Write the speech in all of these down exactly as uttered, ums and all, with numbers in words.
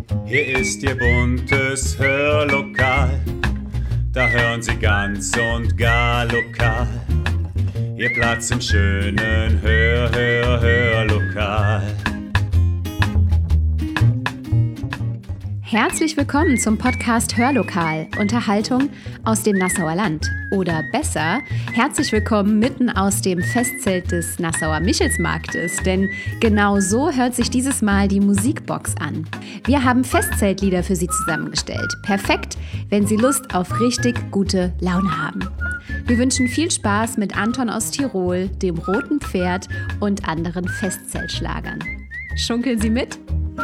Hier ist Ihr buntes Hörlokal, da hören Sie ganz und gar lokal. Ihr Platz im schönen Hör, Hör, Hörlokal. Herzlich willkommen zum Podcast Hörlokal, Unterhaltung aus dem Nassauer Land. Oder besser, herzlich willkommen mitten aus dem Festzelt des Nassauer Michelsmarktes, denn genau so hört sich dieses Mal die Musikbox an. Wir haben Festzeltlieder für Sie zusammengestellt. Perfekt, wenn Sie Lust auf richtig gute Laune haben. Wir wünschen viel Spaß mit Anton aus Tirol, dem Roten Pferd und anderen Festzeltschlagern. Schunkeln Sie mit?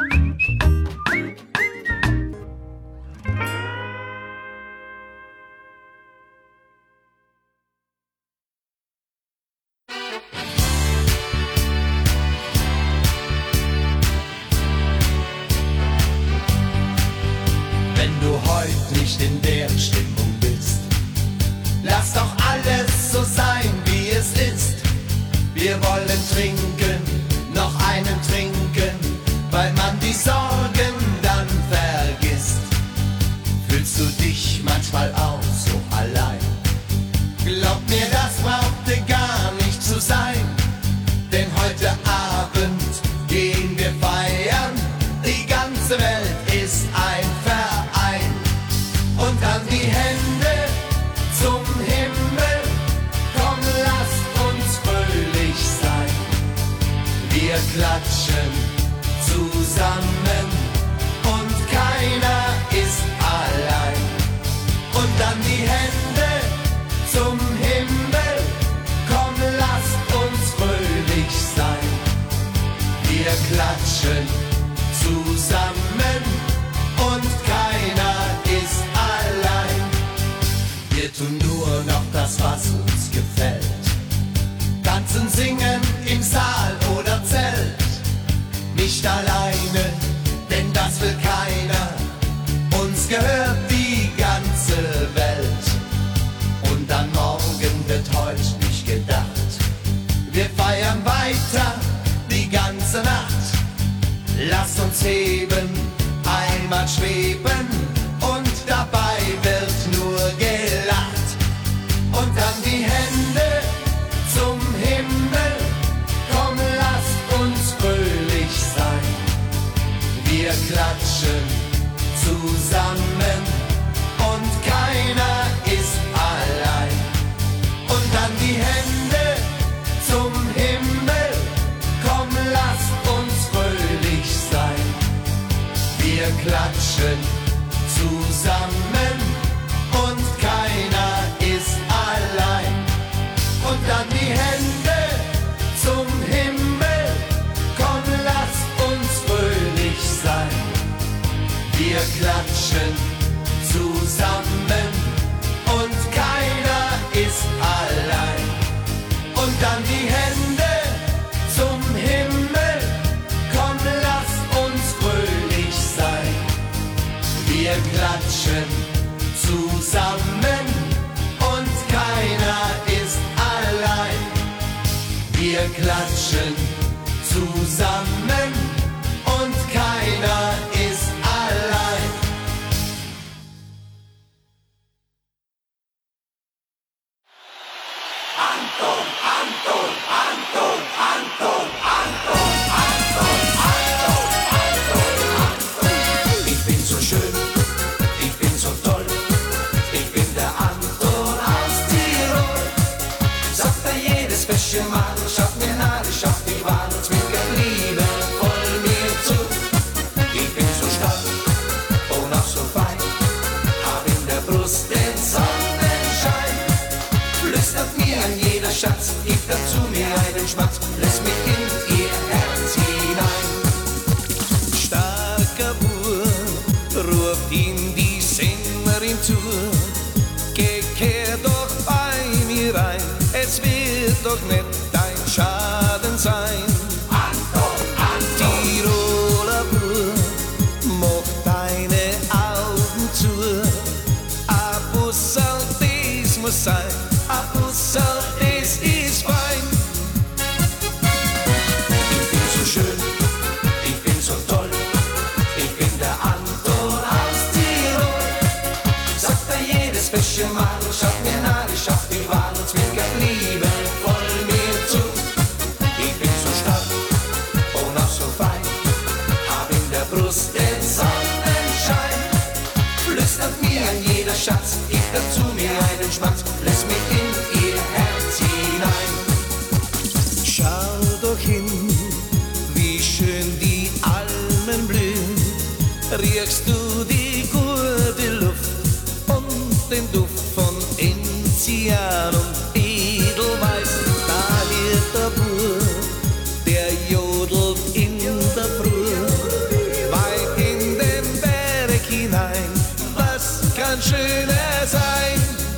In der Stimmung bist. Lass doch alles so sein, wie es ist. Wir wollen trinken, noch einen trinken, weil man die Sorgen dann vergisst. Fühlst du dich manchmal auch so allein? Glaub mir, das brauchte gar nicht zu sein, denn heute Abend gehen wir feiern. Die ganze Welt ist ein Verein. Und dann die Hände zum Himmel, komm, lasst uns fröhlich sein. Wir klatschen zusammen und keiner ist allein. Und dann die Hände zum Himmel, komm, lasst uns fröhlich sein. Wir klatschen zusammen und keiner ist allein. Wir tun nur noch das, was uns gefällt. Tanzen, singen im Saal oder Zelt. Nicht alleine, denn das will keiner. Uns gehört die ganze Welt. Und an morgen wird heute nicht gedacht. Wir feiern weiter die ganze Nacht. Lasst uns heben, einmal schweben und dabei wird nur gelacht. Und dann die Hände zum Himmel, komm, lasst uns fröhlich sein. Wir klatschen zusammen und keiner ist allein. Und dann die Hände zum Himmel, komm, lasst uns fröhlich sein. Wir klatschen zusammen und keiner ist allein. Und dann die Hände zum Himmel, komm, lasst uns fröhlich sein. Wir klatschen zusammen und keiner ist allein. Und dann die Hände zum Himmel, komm, lasst uns fröhlich sein. Wir klatschen zusammen und keiner ist allein. Wir klatschen zusammen und keiner ist allein. Anton, Anton, Anton, Anton, Anton, Anton, Anton, Anton, Anton. Ich bin so schön, ich bin so toll, ich bin der Anton aus Tirol. Sagt er jedes fesche Mal, schaut mir nach, ich schaff die Wahl und zwinkert Liebe voll mir zu. Ich bin so stark und auch so fein, hab in der Brust den Sonnenschein. Flüstert mir an jeder Schatz, gibt dazu mir einen Schmatz, lässt mich in ihr Herz hinein. Starker Bub ruft ihm die Sängerin zu, geh, kehr doch bei mir rein, es wird doch nicht dein Schaden sein. Anton, Anton. Tiroler Bub, mach deine Augen zu, a Bussel, das muss sein. A Bussel, das ist fein. Ich bin so schön, ich bin so toll, ich bin der Anton. dazu mir einen Schmatz, lass mich in ihr Herz hinein. Schau doch hin, wie schön die Almen blühen, riechst du die gute Luft und den Duft von Enzian und Edelweiß. Da wird der Bur, der jodelt in der Früh, weit in den Berg hinein, was kann schöner sein?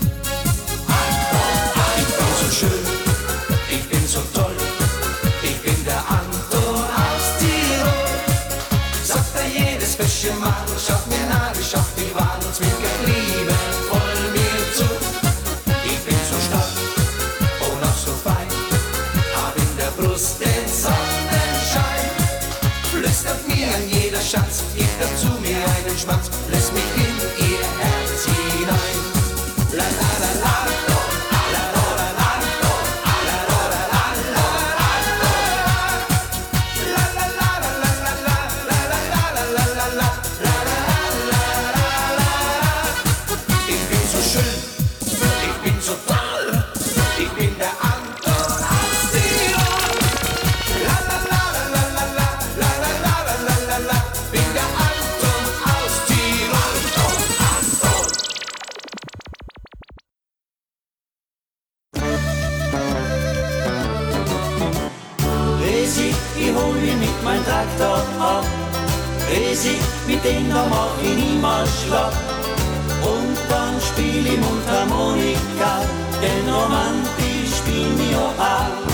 Ich bin so schön, ich bin so toll, ich bin der Anton aus Tirol. Sagt er jedes fesche Mal, schaut mir nach, ich schaff die Wahl und zwinkert liebevoll mir zu. Ich bin so stark und auch so fein, hab in der Brust den Sonnenschein. Flüstert mir an jeder Schatz, gibt dazu mir einen Schmatz, lässt mich in ihr Herz hinein. La la la la, la la la la, la la la la la, la la la la la la, la la la la la la, la la la la. Ich bin so schön, ich bin so toll, ich bin der Anton aus Tirol. La la la la la la, la la la la la la, bin der Anton aus Tirol. Anton. Resi, ich hol mich mit mein Traktor ab. Resi, mit dem da mach ich niemals schlapp. Und dann spiel ich Mundharmonika, denn romantisch bin ich auch auch.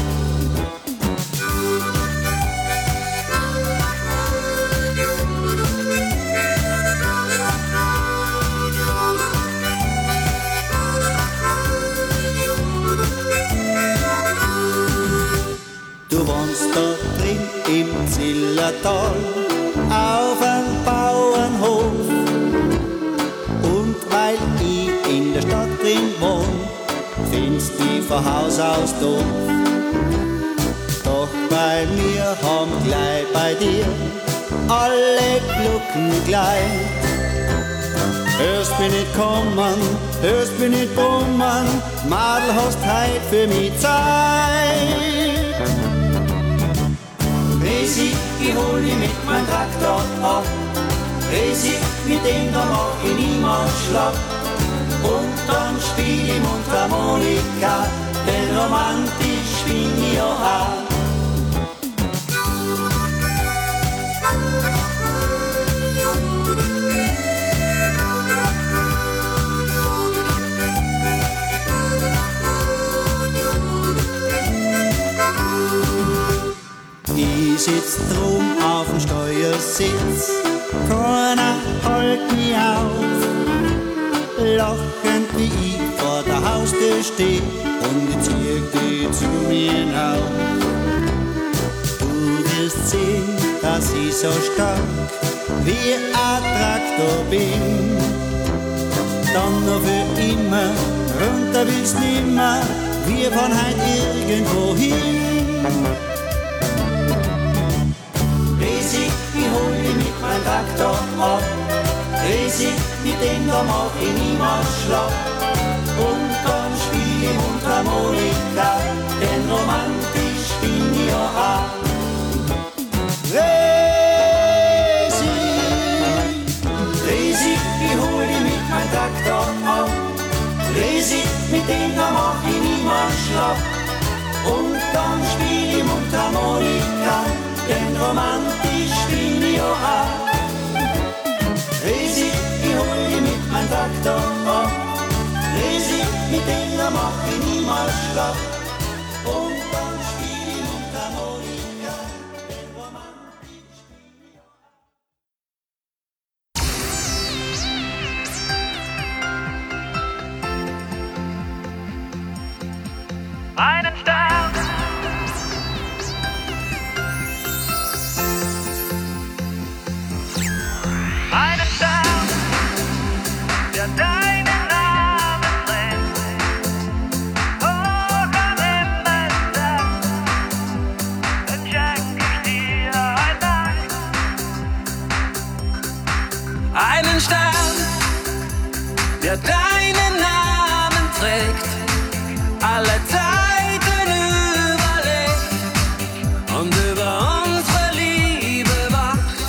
Du wohnst da drin im Zillertal auf einem Bauernhof. Und weil ich in der Stadt drin wohn, findest die von Haus aus doof. Doch bei mir haben gleich bei dir alle Glocken gleich. Hörst mich nicht kommen, hörst mich nicht brummen, Madel, hast heut für mich Zeit. Resi, ich hol dich mit mein Traktor ab. Resi, mit dem da mach ich niemals schlapp. Und dann spiel ich Mundharmonika, denn romantisch bin ich auch auch. Ich sitz drum auf dem Steuersitz, keiner hält mich auf. Lachend wie ich vor der Haustür steh und ich zieh dich zu mir hinauf. Du wirst sehen, dass ich so stark wie ein Traktor bin. Dann noch für immer, runter willst nimmer, wir fahren heut irgendwo hin. Resi, ich hol dich mit mein Traktor ab. Resi, mit dem da mach ich niemals schlapp. Und dann spiel ich Mundharmonika, denn romantisch bin ich auch auch. Resi, Resi, ich hol dich mit mein Traktor ab. Resi, mit dem da mach ich niemals schlapp. Und dann spiel ich Mundharmonika, denn romantisch bin ich auch auch. Resi, ich hol dich mit mein Traktor ab. Resi, mit dem da mach ich niemals schlapp. Und dann spiel ich Mundharmonika, denn romantisch bin ich auch auch. Einen Stern. Einen Stern, der deinen Namen trägt. Hoch am Himmelsdach, dann schenk ich dir ein Nacht. Einen Stern, der deinen Namen trägt, alle Zeiten überlebt und über unsere Liebe wacht.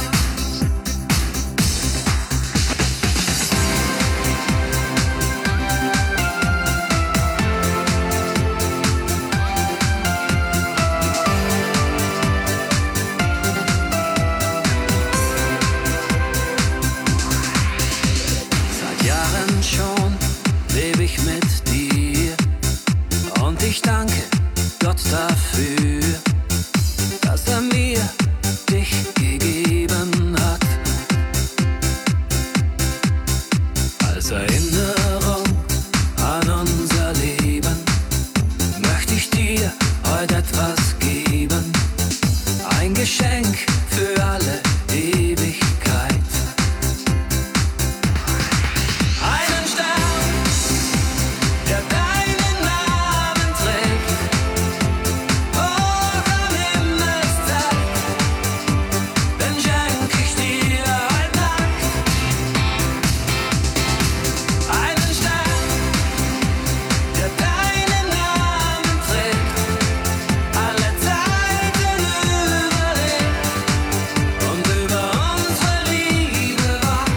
Seit Jahren schon lebe ich mit dir und ich danke Gott dafür, dass er mir dich gegeben hat. Als Erinnerung an unser Leben möchte ich dir heute etwas geben, ein Geschenk für alle Ewigkeit. Einen Stern, der deinen Namen trägt, hoch am Himmelszelt, den schenk ich dir heute Nacht. Einen Stern, der deinen Namen trägt, alle Zeiten überlebt und über unsere Liebe wacht.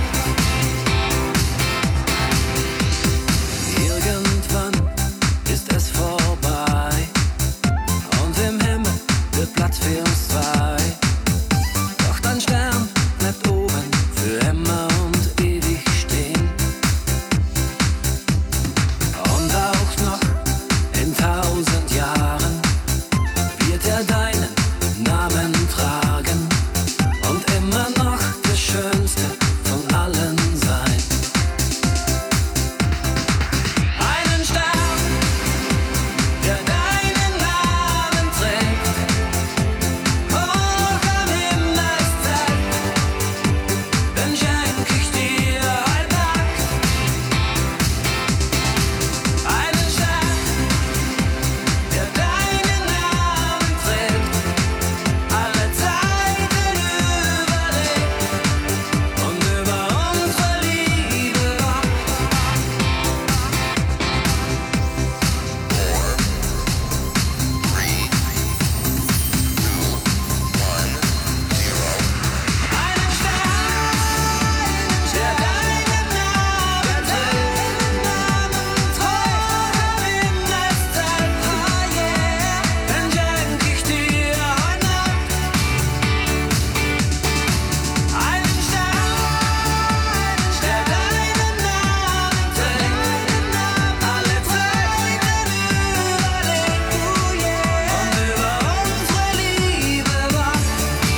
Irgendwann ist es vorbei und im Himmel wird Platz für uns zwei. Doch dein Stern bleibt oben für immer und ewig stehen. Und auch noch in tausend Jahren wird er deinen Namen tragen und immer noch der schönste von allen sein. Einen Stern, der deinen Namen trägt, hoch am Himmelszelt, den schenk ich dir heute Nacht. Einen Stern, der deinen Namen trägt, alle Zeiten überlebt und über unsere Liebe wacht. Einen Stern, der deinen Namen trägt, hoch am Himmelszelt, den schenk ich dir heute Nacht. Einen Stern, der deinen Namen trägt, alle Zeiten überlebt und über unsere Liebe wacht.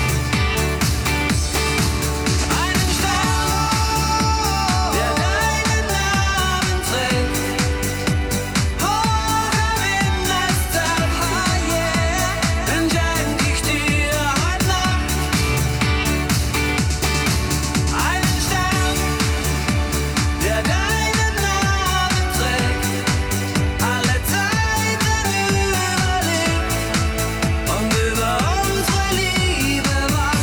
Einen Stern, der deinen Namen trägt, hoch am Himmelszelt, den schenk ich dir heute Nacht. Einen Stern, der deinen Namen trägt, alle Zeiten überlebt und über unsere Liebe wacht.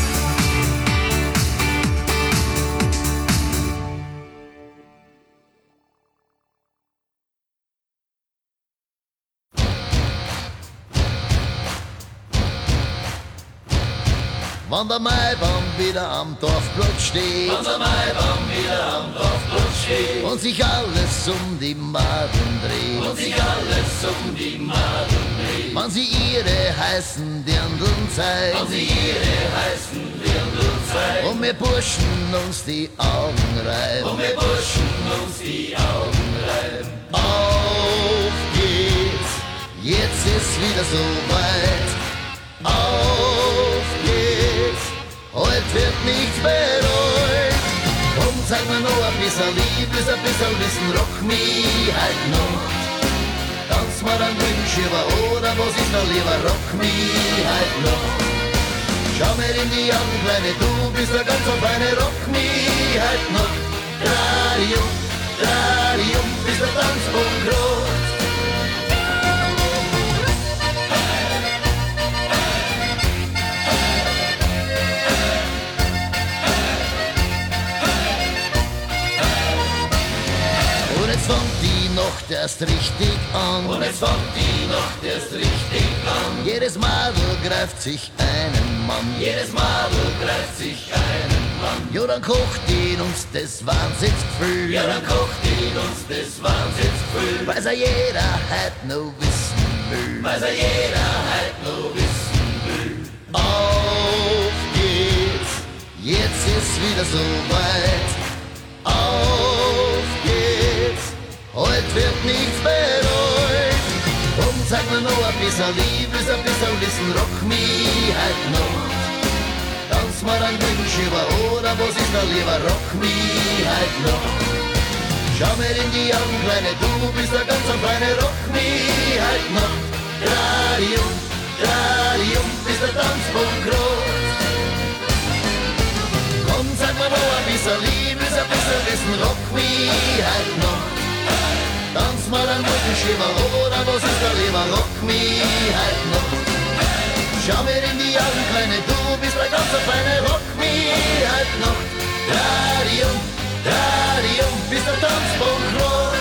Wann der Maibaum wieder am Dorfplatz steht, wann der Maibaum wieder am Dorfplatz steht und sich alles um die Maden dreht, und sich alles um die Maden dreht, wann sie ihre heißen Dirndln zeigt, wann sie ihre heißen Dirndln zeigt, und wir Burschen uns die Augen reiben, und wir Burschen uns die Augen reiben. Auf geht's, jetzt ist wieder so weit. Auf geht's, heute wird nichts bereut. Komm, zeig mir noch ein bisschen Liebe, ein bisschen Wissen, rock mich halt noch. Tanz mal ein Wünsch über, oder was ist noch lieber, rock mich halt noch. Schau mir in die Augen, Kleine, du bist ein ganz so feine, rock mich halt noch. Dreh um, dreh um, bis der Tanzboden groß. Und jetzt fängt die Nacht erst richtig an. Und es fängt die Nacht erst richtig an. Jedes Madel greift sich einen Mann. Jedes Madel greift sich einen Mann. Ja, dann kocht in uns das Wahnsinnsgefühl. Ja, dann kocht in uns das Wahnsinnsgefühl. Weil's ja jeder heut noch wissen will. Weil's ja jeder heut noch wissen will. Auf geht's, jetzt ist wieder so weit. Auf geht's, heute wird nichts bereut. Drum zeig mir noch ein bisschen Liebe, ein bisschen Wissen, rock mich halt noch. Tanz mal ein Glückenschiber, oder was ist da lieber, rock mich halt noch. Schau mir in die Augen, Kleine, du bist der ganz feine, rock mich halt noch. Dreh um, dreh um, bis der Tanzpunkt groß. Komm, sag mir noch ein bisschen Liebe, ein bisschen Wissen, rock mich halt noch. Tanz mal ein Rückenschieber, oder was ist da lieber, rock mich halt noch. Schau mir in die Augen, Kleine, du bist der ganz feine, rock mich halt noch. Dreh um, dreh um, bis der Tanzpunkt groß.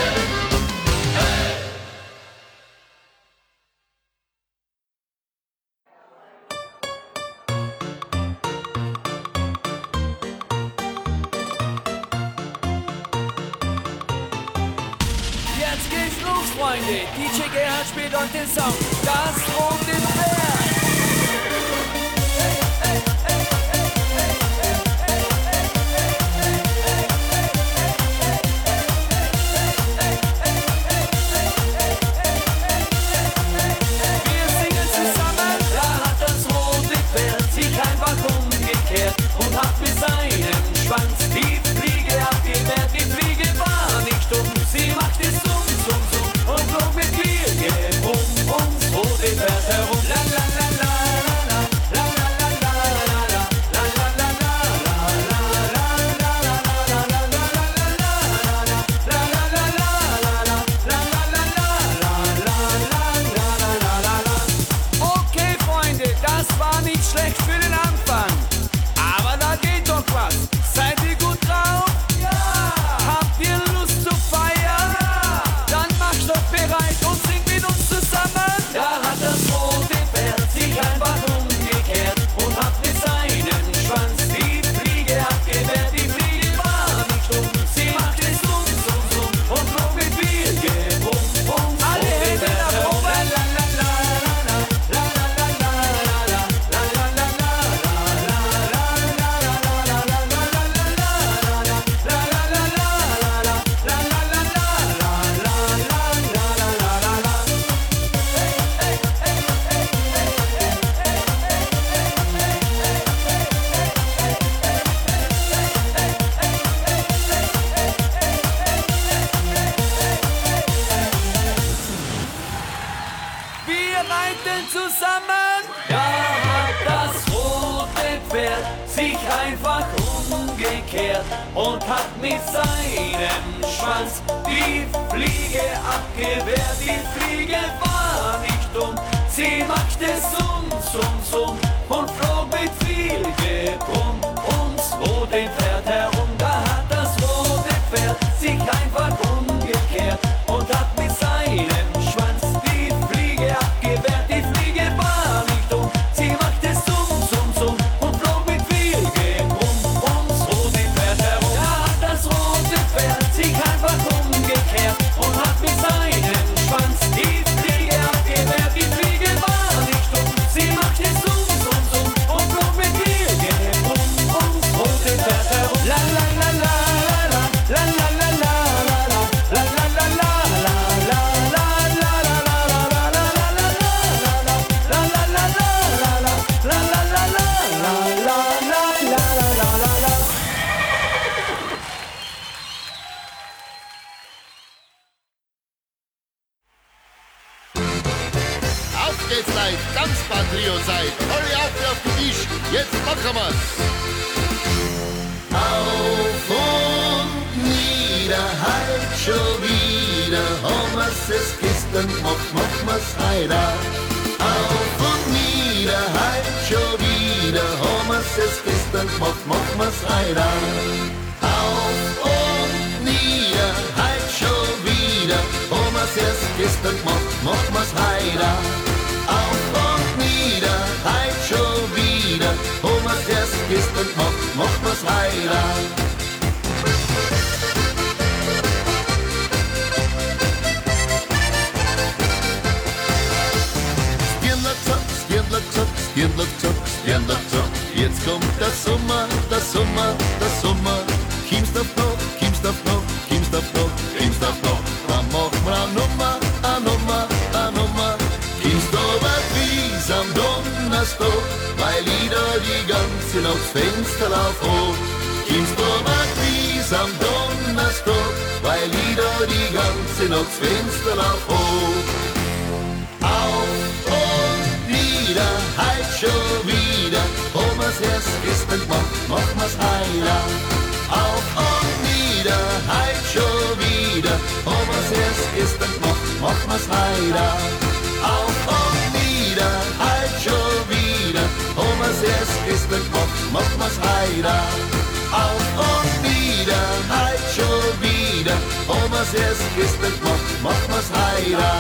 Jetzt geht's los, Freunde. D J Gerhard spielt euch den Sound. Das rote Pferd. Wir singen zusammen. Da hat das rote Pferd sich einfach umgekehrt und hat mit seinem Schwanz die Fliege abgewehrt. Die Fliege war nicht dumm, sie macht es dumm, dumm, dumm und flog mit Fliege um ums rote Pferd herum. La la la la la la la la la la la la la la. Okay, Freunde, das war nicht schlecht für den Anfang. Aber da geht doch was. Seid ihr gut drauf? Ja! Habt ihr Lust zu feiern? Ja! Dann macht doch bereit und singt mit uns zusammen. Da hat das rote Pferd sich einfach umgekehrt und hat mit seinem Schwanz die Fliege abgewehrt. Die Fliege war nicht dumm, sie macht es dumm, dumm, dumm und flog mit viel Gebum ums Alle Hände nach oben. La la la la la la la la la la la la la la. Wir reiten zusammen. Da hat das rote Pferd sich einfach umgekehrt und hat mit seinem Schwanz die Fliege abgewehrt. Die Fliege war nicht dumm, sie machte summ, summ, summ und flog mit viel Gebrumm ums rote Pferd herum. Da hat das rote Pferd sich einfach umgekehrt und hat mit seinem Schwanz die Fliege abgewehrt. Die Fliege war nicht dumm, sie machte summ, summ, summ und flog mit viel Gebrumm ums rote Pferd herum. Da hat das rote Pferd sich einfach umgekehrt und hat mit seinem Schwanz die Fliege abgewehrt. Die Fliege war nicht dumm, sie machte summ, summ, summ und flog mit viel Gebrumm ums rote Pferd herum. La la la la la la la la la la la la la la la. Auf geht's, Leute, Tanzbahn-Trio seid. Hurry auf, auf den Tisch, jetzt machen wir's. Auf und nieder, halt schon wieder. Haben wir's das Kisten gemacht, machen wir's heiter. Auf und nieder, halt schon wieder. Haben wir's das Kisten gemacht, machen wir's heiter. Auf und nieder, halt schon wieder. wir's erst gestern gemacht, machen wir's heiter. Auf und nieder, heut schon wieder, haben wir's erst gestern gemacht, machen wir's heiter. Stirnlock, zock, Stirnlock, zock, jetzt kommt der Sommer, der Sommer, der Sommer. Kimmst auf noch, kimmst auf noch, kimmst auf noch, kimmst auf noch. Dann machen wir eine Nummer, eine Nummer, eine Nummer. Kimmst aber wie's am Donnerstag, weil ich da die ganze Nacht das Fenster lauf hoch. Kimmst aber wie's am Donnerstag, weil ich da die ganze Nacht das Fenster lauf hoch. Auf und nieder, heut schon wieder, haben wir's erst gestern gemacht, machen wir's heiter. Auf und nieder, heut schon wieder, haben wir's erst gestern gemacht, machen wir's heiter. Auf und nieder, heut schon wieder, haben wir's erst gestern gemacht, machen wir's heiter. Auf und nieder, heut schon wieder, haben wir's erst gestern gemacht, machen wir's heiter.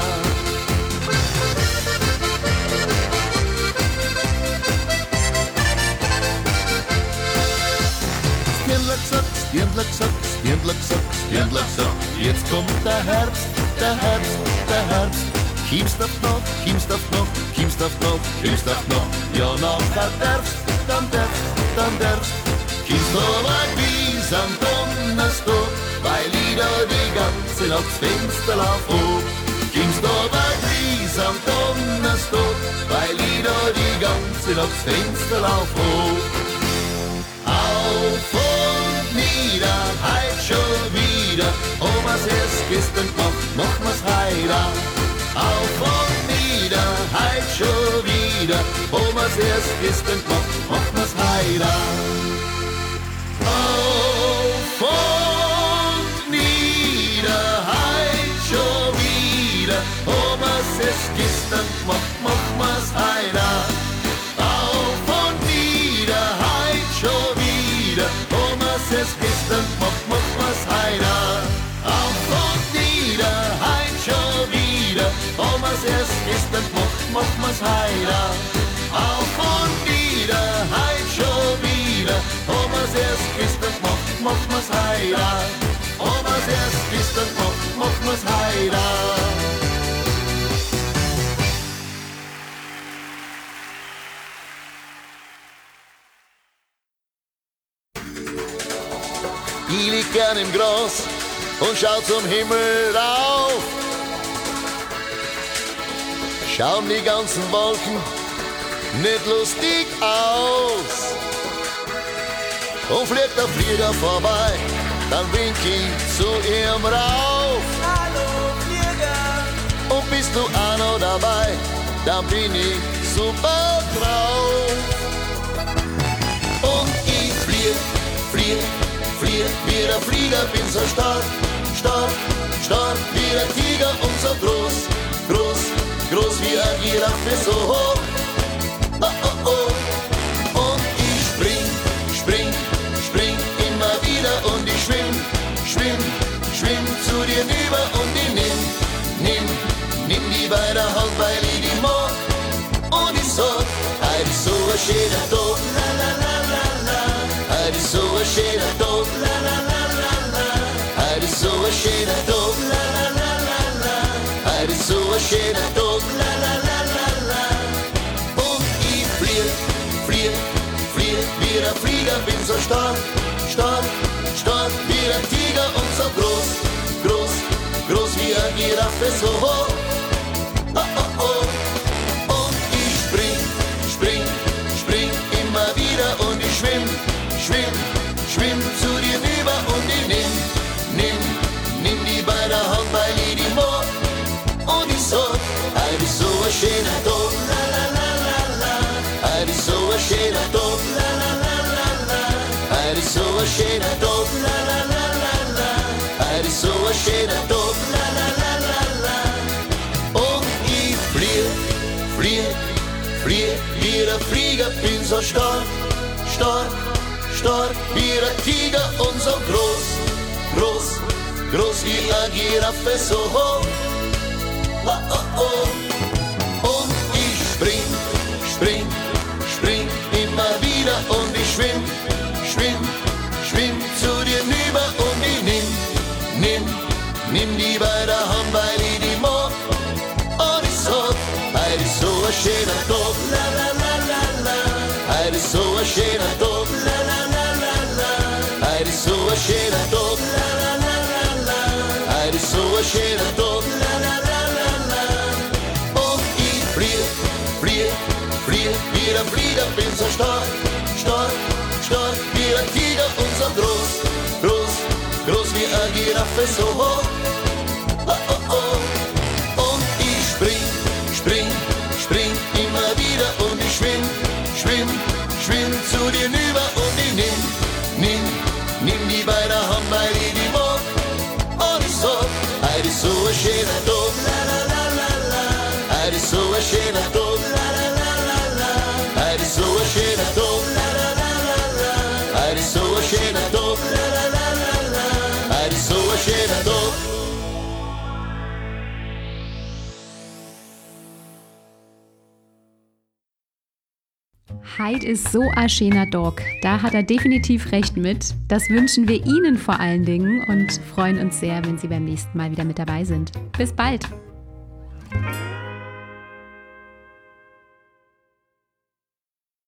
Stirnlock, zock, Stirnlock, zock, Stirnlock, zock, Stirnlock, zock. Jetzt kommt der Herbst, der Herbst, der Herbst. Kimmst auf noch, kimmst auf noch, kimmst auf noch, kimmst auf noch. Ja, nachher darfst, dann darfst, dann darfst. Kimmst aber wie's am Donnerstag, weil ich da die ganze Nacht das Fenster lauf hoch. Kimmst aber wie's am Donnerstag, weil ich da die ganze Nacht das Fenster lauf hoch. Auf und nieder, heut schon wieder, haben wir's erst gestern gemacht, machen wir's heiter. Auf und nieder, heut schon wieder, haben wir's erst gestern gemacht, machen wir's heiter. Auf und nieder, heut schon wieder, haben wir's erst gestern gemacht, machen wir's heiter. Auf und nieder, heut schon wieder, haben wir's erst gestern gemacht, machen wir's heiter. Auf und nieder, heut schon wieder, haben wir's erst gestern gemacht, machen wir's heiter. Auf und nieder, heut schon wieder, haben wir's erst gestern gemacht, machen wir's heiter. Haben wir's erst gestern gemacht, machen wir's heiter. Ich lieg gern im Gras und schau zum Himmel rauf. Schauen die ganzen Wolken nicht lustig aus. Und fliegt der Flieger vorbei, dann wink ich zu ihm rauf. Hallo Flieger. Und bist du auch noch dabei, dann bin ich super drauf. Und ich flieg, flieg, flieg wie der Flieger, bin so stark, stark, stark wie der Tiger und so groß, groß, groß wie eine Giraffe, so hoch. Oh, oh, oh. Und ich spring, spring, spring immer wieder und ich schwimm, schwimm, schwimm zu dir rüber und ich nimm, nimm, nimm die bei der Hand, weil ich die mag. Und ich sag, heute ist so ein schöner Tag, la la la la la. Heute ist so ein schöner Tag, la la la la la. Heute ist so ein schöner Tag, la la la la la. Heute ist so ein schöner Tag, la la la la la. Und ich flieg, flieg, flieg wie der Flieger, bin so stark, stark, stark wie der Tiger und so groß, groß, groß wie eine Giraffe, so hoch. Oh, oh, oh. Und ich spring, spring, spring immer wieder und ich schwimm, schwimm, schwimm zu dir rüber und ich nimm, nimm, nimm die bei der Hand, weil ich die mag. Und ich sag, heute ist so ein schöner Tag, la la la la la. Heute ist so ein schöner Tag, la la la la la. Heute ist so ein schöner Tag, la la la la la. Heute ist so ein schöner Tag, la la la la la. Und ich flieg, flieg, flieg wie der Flieger, bin so stark, stark, stark wie der Tiger und so groß, groß, groß wie eine Giraffe, so hoch. oh, oh, oh. Und ich spring, spring, spring immer wieder und ich schwimm, schwimm, schwimm zu dir rüber und ich nimm, nimm, nimm die bei der Hand, weil ich die mag. Und ich sag, heute ist so ein schöner Tag, la la la la la. Heute ist so ein schöner Tag, la la la la la. Heute ist so ein schöner Tag, la la la la la. Heute ist so ein schöner Tag, la la la la la. Und ich flieh, flieh, flieh, wie der Flieger, bin so stark, stark, stark, wie ein Tiger und so groß, groß, groß wie eine Giraffe, so hoch. Oh, oh, oh. Und ich spring, spring, spring immer wieder und ich schwimm, schwimm, schwimm zu dir rüber und ich nimm, nimm, nimm die bei der Hand, weil ich die mag. Und ich sag, heute ist so ein schöner Tag, la la la la la. Heute ist so ein schöner Tag, la la la la la. Heute ist so ein schöner Tag, la la la la la. Heute ist so ein schöner Tag, la la la la la. Heute ist so ein schöner Tag. Heid ist so ein schöner Dog. Da hat er definitiv recht mit. Das wünschen wir Ihnen vor allen Dingen und freuen uns sehr, wenn Sie beim nächsten Mal wieder mit dabei sind. Bis bald!